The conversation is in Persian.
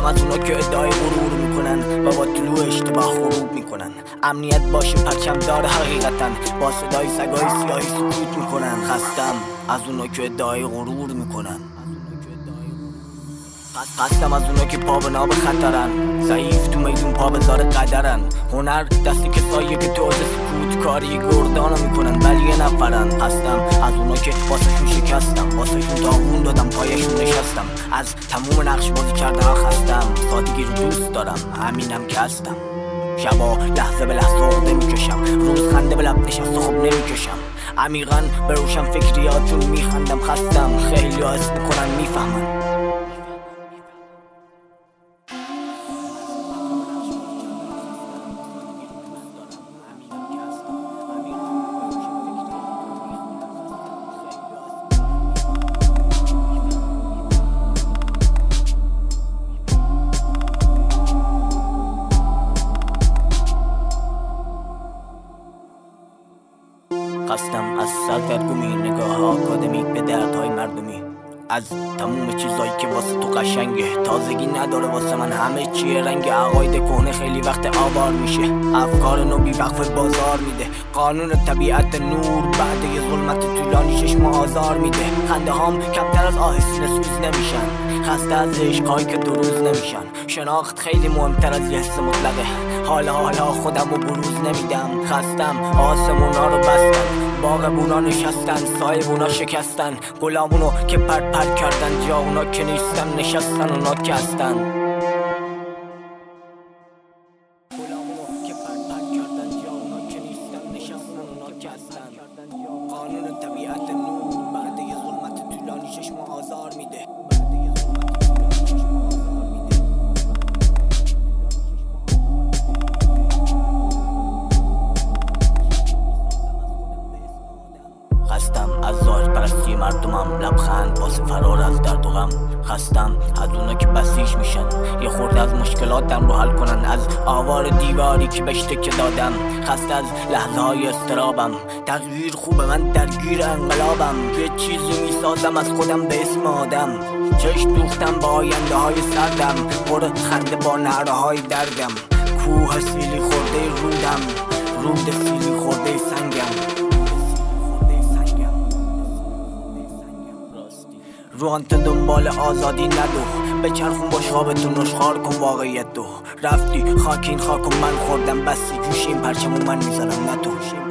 از اونا که ادعای غرور میکنن و با طلوع اشتباه غروب میکنن. امنیت باشه پرچم دار حقیقتن، با صدای سگای سیاهی سکوت میکنن. خستم از اونا که ادعای غرور میکنن. خستم از اونا که پا به ناب خطرن، ضعیف تو میدون پا به زار قدرن. هنر دستی که سایه که تو سکوت کاری گردانو میکنن ولی یه نفرن. خستم از اونا که واسهشون شکستم، واسهشون داغون دادم پایشون نشستم. از تموم نقش بازی کردن خستم، سادگی رو دوست دارم همینم که هستم. شبا لحظه به لحظه عقده میکشم، روز خنده به لب نشست و خوب نمیکشم. عمیقا به روشن فکریاتون میخندم. خستم خیلی ها حس میکنن میفهمن. خستم از سردرگمی، نگاه آکادمیک به دردهای مردمی. از تموم چیزایی که واسه تو قشنگه، تازگی نداره واسه من همه چیه رنگ. عقاید کهنه خیلی وقت آوار میشه، افکار نو بی وقف بازار میده. قانون طبیعت نور بعد یه ظلمت طولانی چشم آزار میده. خنده هام کمتر از آه سینه سوز نمیشن، خسته از عشقهایی که دو روز نمیشن. شناخت خیلی مهمتر از یه حس مطلقه، حالا خودم رو بروز نمیدم. خستم آسمونا رو بستن، باغبونا نشستن، سایبونا شکستن. گلامونو که پر کردن، جا اونا که نیستن نشستن، اونا که هستن. گلامونو که پر کردن، جا اونا که نیستن نشستن، اونا که هستن. قانون طبیعت نور بعد یه ظلمت طولانی چشم آزار میده. خستم از ظاهر پرستی مردمم، لبخند واسه فرار از درد و غم. خستم از اونا که بسیج میشن، یه خورده از مشکلاتم رو حل کنن. از آوار دیواری که بهش تکه دادم، خسته از لحظه های استرابم. تغییر خوبه من درگیر انقلابم، یه چیزی میسازم از خودم به اسم آدم. چشم دوختم با آینده های سردم، پر خنده با نعره های دردم. کوه سیلی خورده رودم، رود سیلی خورده سنگم. روحان تو دنبال آزادی ندو، به چرخون باش خوابتو نشخار کن واقعیت دو. رفتی خاکین خاک و من خوردم، بسی جوشیم پرچمو من میذارم نه تو.